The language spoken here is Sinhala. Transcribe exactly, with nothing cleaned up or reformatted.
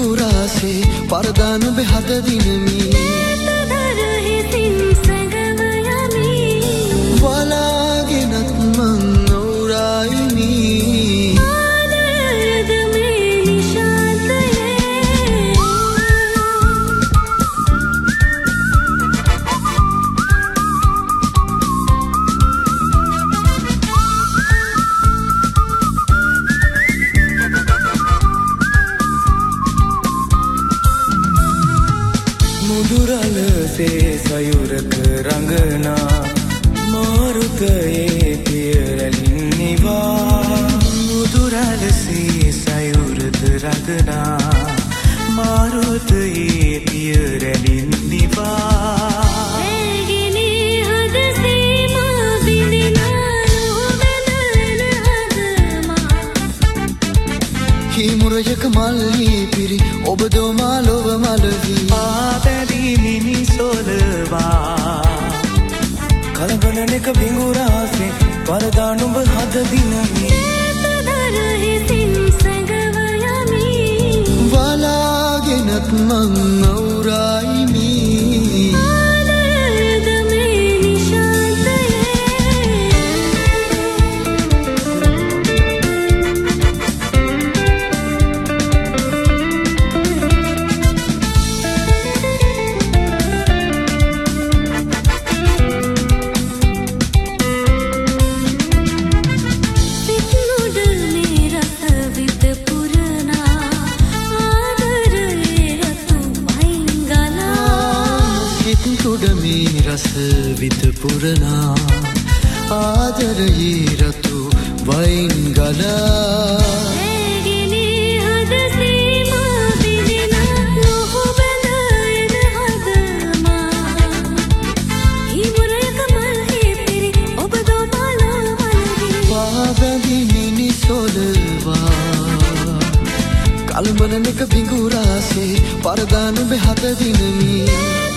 බිඟුරාසේ පරදානු බෙහද දිනමි වලාගෙනත් මං අවුරායිමි මුදුරලසේ සයුරක රඟනා මාරුතයේ පියරලින් නිවා මුදුරලසේ සයුරක රඟනා මාරුතයේ පියරලින් නිවා හිමුරයක මල්හි පිරි ඔබ දොමා ලොව මලවී ආතැදී මිනිසොලවා කලබලනෙක බිඟුරාසේ පරදා නුඹ හද දිනමි වලාගෙනත් මං අවුරායිමි රස විත පුරනා ආදරයේ රතු වයින් ගලා පාබැඳි මිනිසොලවා කලබලනෙක බිඟුරාසේ පරදානු බෙහද දිනමි